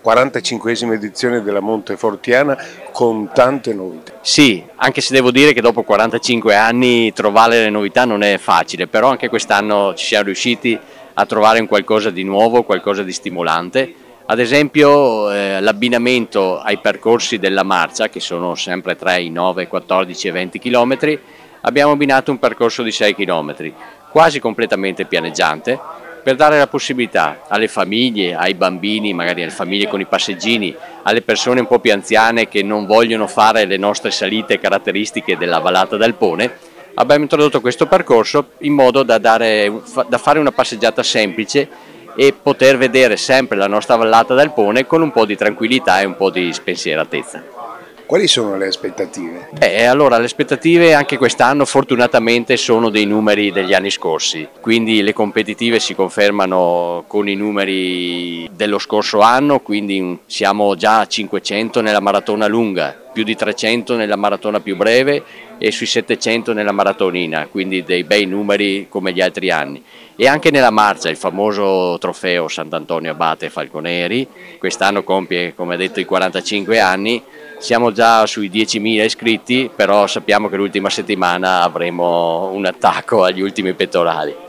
45esima edizione della Montefortiana con tante novità. Sì, anche se devo dire che dopo 45 anni trovare le novità non è facile, però anche quest'anno ci siamo riusciti a trovare un qualcosa di nuovo, qualcosa di stimolante. Ad esempio l'abbinamento ai percorsi della marcia, che sono sempre 3, i 9, 14 e 20 km, abbiamo abbinato un percorso di 6 km, quasi completamente pianeggiante, per dare la possibilità alle famiglie, ai bambini, magari alle famiglie con i passeggini, alle persone un po' più anziane che non vogliono fare le nostre salite caratteristiche della Vallata del Pone. Abbiamo introdotto questo percorso in modo da fare una passeggiata semplice e poter vedere sempre la nostra Vallata del Pone con un po' di tranquillità e un po' di spensieratezza. Quali sono le aspettative? Allora, le aspettative anche quest'anno fortunatamente sono dei numeri degli anni scorsi, quindi le competitive si confermano con i numeri dello scorso anno, quindi siamo già a 500 nella maratona lunga, più di 300 nella maratona più breve e sui 700 nella maratonina, quindi dei bei numeri come gli altri anni. E anche nella marcia, il famoso trofeo Sant'Antonio Abate Falconeri, quest'anno compie, come detto, i 45 anni, siamo già sui 10.000 iscritti, però sappiamo che l'ultima settimana avremo un attacco agli ultimi pettorali.